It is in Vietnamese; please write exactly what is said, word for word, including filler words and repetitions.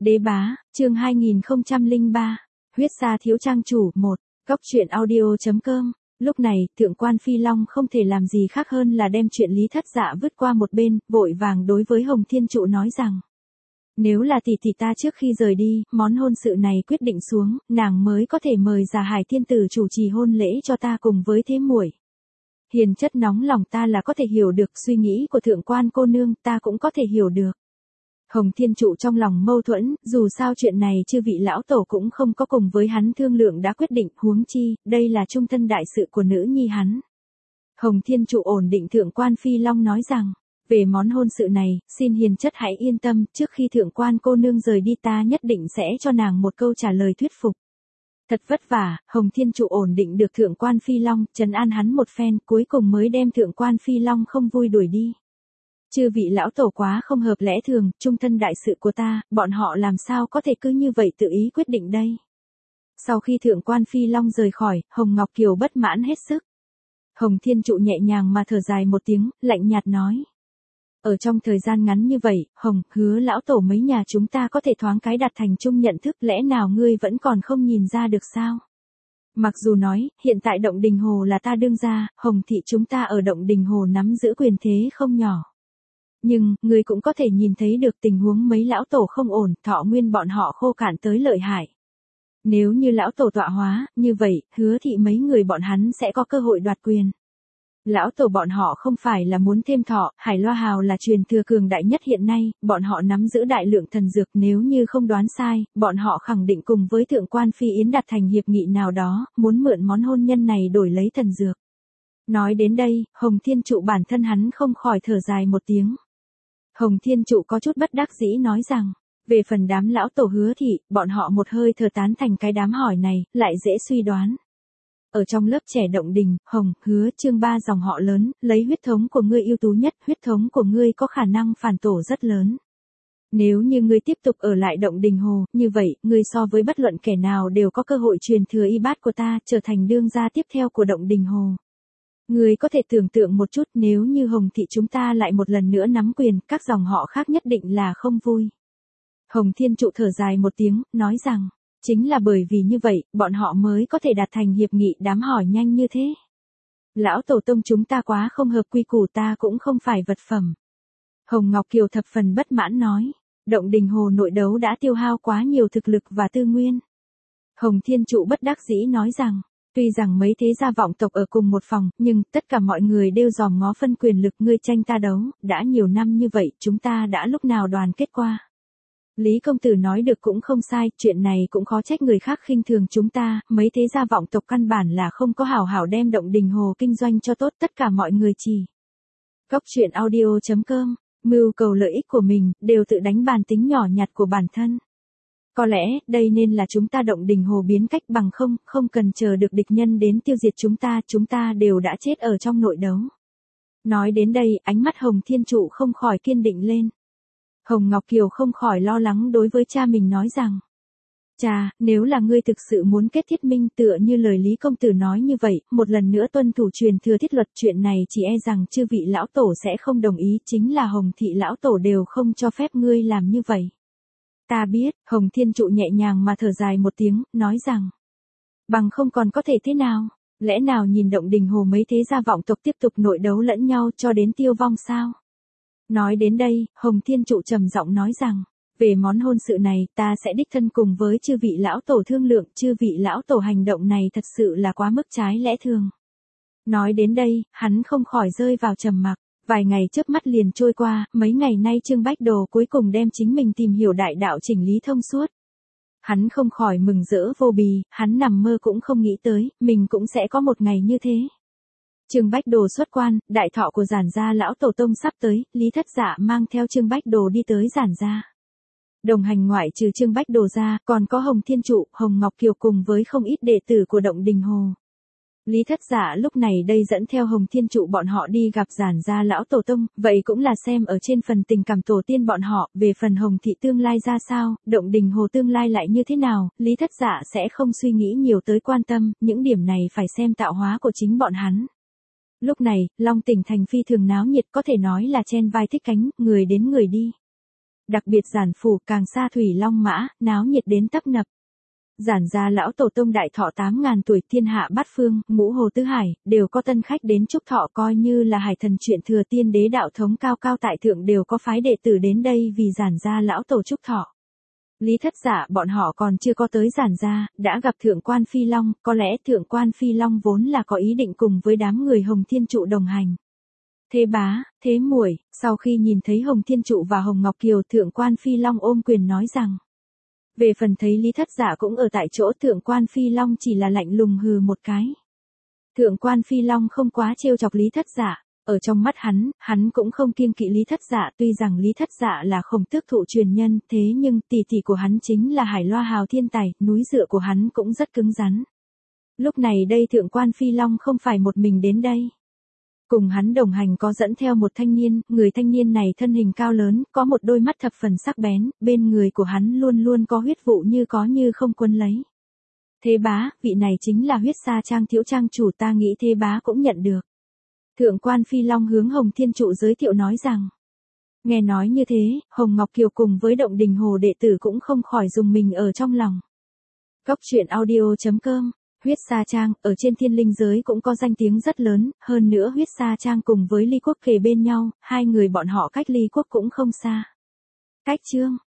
Đế bá, chương hai nghìn không trăm lẻ ba, huyết sa thiếu trang chủ, một, góc truyện audio.com. Lúc này, thượng quan Phi Long không thể làm gì khác hơn là đem chuyện Lý Thất Dạ vứt qua một bên, vội vàng đối với Hồng Thiên Trụ nói rằng. Nếu là tỷ tỷ ta trước khi rời đi, món hôn sự này quyết định xuống, nàng mới có thể mời Già Hải Thiên Tử chủ trì hôn lễ cho ta cùng với thế muội. Hiền chất nóng lòng ta là có thể hiểu được suy nghĩ của thượng quan cô nương, ta cũng có thể hiểu được. Hồng Thiên Trụ trong lòng mâu thuẫn, dù sao chuyện này chư vị lão tổ cũng không có cùng với hắn thương lượng đã quyết định, huống chi, đây là trung thân đại sự của nữ nhi hắn. Hồng Thiên Trụ ổn định thượng quan Phi Long nói rằng, về món hôn sự này, xin hiền chất hãy yên tâm, trước khi thượng quan cô nương rời đi ta nhất định sẽ cho nàng một câu trả lời thuyết phục. Thật vất vả, Hồng Thiên Trụ ổn định được thượng quan Phi Long, trấn an hắn một phen, cuối cùng mới đem thượng quan Phi Long không vui đuổi đi. Chư vị lão tổ quá không hợp lẽ thường, trung thân đại sự của ta, bọn họ làm sao có thể cứ như vậy tự ý quyết định đây. Sau khi thượng quan Phi Long rời khỏi, Hồng Ngọc Kiều bất mãn hết sức. Hồng Thiên Trụ nhẹ nhàng mà thở dài một tiếng, lạnh nhạt nói. Ở trong thời gian ngắn như vậy, Hồng, Hứa lão tổ mấy nhà chúng ta có thể thoáng cái đạt thành chung nhận thức, lẽ nào ngươi vẫn còn không nhìn ra được sao? Mặc dù nói, hiện tại Động Đình Hồ là ta đương gia, Hồng thị chúng ta ở Động Đình Hồ nắm giữ quyền thế không nhỏ. Nhưng, ngươi cũng có thể nhìn thấy được tình huống mấy lão tổ không ổn, thọ nguyên bọn họ khô cạn tới lợi hại. Nếu như lão tổ tọa hóa, như vậy, Hứa thị mấy người bọn hắn sẽ có cơ hội đoạt quyền. Lão tổ bọn họ không phải là muốn thêm thọ, Hải Loa Hào là truyền thừa cường đại nhất hiện nay, bọn họ nắm giữ đại lượng thần dược, nếu như không đoán sai, bọn họ khẳng định cùng với thượng quan Phi Yến đạt thành hiệp nghị nào đó, muốn mượn món hôn nhân này đổi lấy thần dược. Nói đến đây, Hồng Thiên Trụ bản thân hắn không khỏi thở dài một tiếng. Hồng Thiên Trụ có chút bất đắc dĩ nói rằng, về phần đám lão tổ Hứa thị, bọn họ một hơi thở tán thành cái đám hỏi này, lại dễ suy đoán. Ở trong lớp trẻ Động Đình, Hồng, Hứa, Trương ba dòng họ lớn, lấy huyết thống của ngươi ưu tú nhất, huyết thống của ngươi có khả năng phản tổ rất lớn. Nếu như ngươi tiếp tục ở lại Động Đình Hồ, như vậy, ngươi so với bất luận kẻ nào đều có cơ hội truyền thừa y bát của ta, trở thành đương gia tiếp theo của Động Đình Hồ. Ngươi có thể tưởng tượng một chút, nếu như Hồng thị chúng ta lại một lần nữa nắm quyền, các dòng họ khác nhất định là không vui. Hồng Thiên Trụ thở dài một tiếng, nói rằng, chính là bởi vì như vậy, bọn họ mới có thể đạt thành hiệp nghị đám hỏi nhanh như thế. Lão tổ tông chúng ta quá không hợp quy củ, ta cũng không phải vật phẩm. Hồng Ngọc Kiều thập phần bất mãn nói, Động Đình Hồ nội đấu đã tiêu hao quá nhiều thực lực và tư nguyên. Hồng Thiên Trụ bất đắc dĩ nói rằng, tuy rằng mấy thế gia vọng tộc ở cùng một phòng, nhưng tất cả mọi người đều dòm ngó phân quyền lực, ngươi tranh ta đấu, đã nhiều năm như vậy, chúng ta đã lúc nào đoàn kết qua. Lý công tử nói được cũng không sai, chuyện này cũng khó trách người khác khinh thường chúng ta, mấy thế gia vọng tộc căn bản là không có hảo hảo đem Động Đình Hồ kinh doanh cho tốt, tất cả mọi người chỉ. Góc truyện audio.com, mưu cầu lợi ích của mình, đều tự đánh bàn tính nhỏ nhặt của bản thân. Có lẽ, đây nên là chúng ta Động Đình Hồ biến cách, bằng không, không cần chờ được địch nhân đến tiêu diệt chúng ta, chúng ta đều đã chết ở trong nội đấu. Nói đến đây, ánh mắt Hồng Thiên Trụ không khỏi kiên định lên. Hồng Ngọc Kiều không khỏi lo lắng đối với cha mình nói rằng, cha, nếu là ngươi thực sự muốn kết thiết minh tựa như lời Lý công tử nói như vậy, một lần nữa tuân thủ truyền thừa thiết luật, chuyện này chỉ e rằng chư vị lão tổ sẽ không đồng ý, chính là Hồng thị lão tổ đều không cho phép ngươi làm như vậy. Ta biết, Hồng Thiên Trụ nhẹ nhàng mà thở dài một tiếng, nói rằng, bằng không còn có thể thế nào, lẽ nào nhìn Động Đình Hồ mấy thế gia vọng tộc tiếp tục nội đấu lẫn nhau cho đến tiêu vong sao? Nói đến đây, Hồng Thiên Trụ trầm giọng nói rằng, về món hôn sự này, ta sẽ đích thân cùng với chư vị lão tổ thương lượng, chư vị lão tổ hành động này thật sự là quá mức trái lẽ thường. Nói đến đây, hắn không khỏi rơi vào trầm mặc, vài ngày chớp mắt liền trôi qua, mấy ngày nay Trương Bách Đồ cuối cùng đem chính mình tìm hiểu đại đạo chỉnh lý thông suốt. Hắn không khỏi mừng rỡ vô bì, hắn nằm mơ cũng không nghĩ tới, mình cũng sẽ có một ngày như thế. Trương Bách Đồ xuất quan, đại thọ của Giản gia lão tổ tông sắp tới, Lý Thất Dạ mang theo Trương Bách Đồ đi tới Giản gia. Đồng hành ngoại trừ Trương Bách Đồ ra, còn có Hồng Thiên Trụ, Hồng Ngọc Kiều cùng với không ít đệ tử của Động Đình Hồ. Lý Thất Dạ lúc này đây dẫn theo Hồng Thiên Trụ bọn họ đi gặp Giản gia lão tổ tông, vậy cũng là xem ở trên phần tình cảm tổ tiên bọn họ, về phần Hồng thị tương lai ra sao, Động Đình Hồ tương lai lại như thế nào, Lý Thất Dạ sẽ không suy nghĩ nhiều tới quan tâm, những điểm này phải xem tạo hóa của chính bọn hắn. Lúc này, Long Tỉnh thành phi thường náo nhiệt, có thể nói là chen vai thích cánh, người đến người đi. đặc biệt giản phủ càng xa thủy long mã, náo nhiệt đến tấp nập. Giản gia lão tổ tông đại thọ tám ngàn tuổi thiên hạ bát phương, ngũ hồ tứ hải, đều có tân khách đến chúc thọ coi như là hải thần chuyện thừa tiên đế đạo thống cao cao tại thượng đều có phái đệ tử đến đây vì giản gia lão tổ chúc thọ. Lý Thất Dạ bọn họ còn chưa có tới giản gia, đã gặp thượng quan Phi Long, có lẽ thượng quan Phi Long vốn là có ý định cùng với đám người Hồng Thiên Trụ đồng hành. Thế bá, thế muội, sau khi nhìn thấy Hồng Thiên Trụ và Hồng Ngọc Kiều thượng quan Phi Long ôm quyền nói rằng. Về phần thấy Lý Thất Dạ cũng ở tại chỗ thượng quan Phi Long chỉ là lạnh lùng hừ một cái. Thượng quan Phi Long không quá trêu chọc Lý Thất Dạ, ở trong mắt hắn, hắn cũng không kiêng kỵ Lý Thất Dạ tuy rằng Lý Thất Dạ là Khổng Tước thụ truyền nhân thế nhưng tỷ tỷ của hắn chính là Hải Loa Hào thiên tài, núi dựa của hắn cũng rất cứng rắn. Lúc này đây thượng quan Phi Long không phải một mình đến đây. Cùng hắn đồng hành có dẫn theo một thanh niên, người thanh niên này thân hình cao lớn, có một đôi mắt thập phần sắc bén, bên người của hắn luôn luôn có huyết vụ như có như không quấn lấy. Thế bá, vị này chính là huyết sa trang thiếu trang chủ ta nghĩ thế bá cũng nhận được. Thượng quan Phi Long hướng Hồng Thiên Trụ giới thiệu nói rằng. Nghe nói như thế, Hồng Ngọc Kiều cùng với Động Đình Hồ đệ tử cũng không khỏi dùng mình ở trong lòng. Góc truyện audio chấm com Huyết Sa Trang, ở trên thiên linh giới cũng có danh tiếng rất lớn, hơn nữa Huyết Sa Trang cùng với Ly Quốc kề bên nhau, hai người bọn họ cách Ly Quốc cũng không xa. Cách chương